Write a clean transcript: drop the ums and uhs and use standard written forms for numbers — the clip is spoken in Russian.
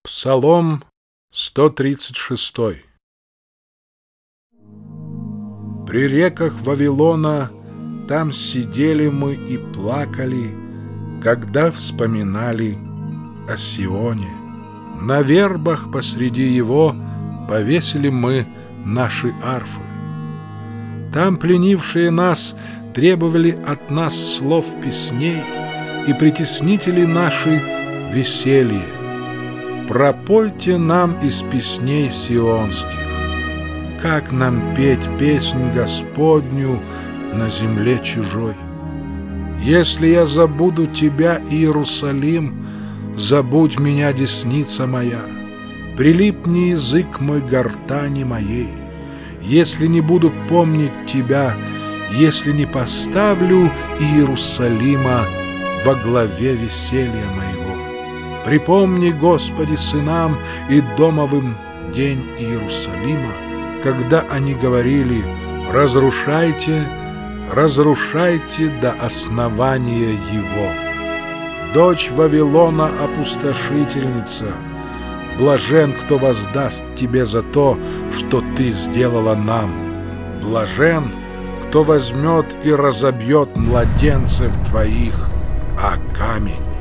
Псалом 136. При реках Вавилона там сидели мы и плакали, когда вспоминали о Сионе. На вербах посреди его повесили мы наши арфы. Там пленившие нас требовали от нас слов песней, и притеснители наши веселье. Пропойте нам из песней сионских, как нам петь песнь Господню на земле чужой. Если я забуду тебя, Иерусалим, забудь меня, десница моя, прилипни язык мой к гортани моей. Если не буду помнить тебя, если не поставлю Иерусалима во главе веселья моего. Припомни, Господи, сынам и домовым день Иерусалима, когда они говорили: «Разрушайте, разрушайте до основания его». Дочь Вавилона опустошительница, блажен, кто воздаст тебе за то, что ты сделала нам. Блажен, кто возьмет и разобьет младенцев твоих о камень.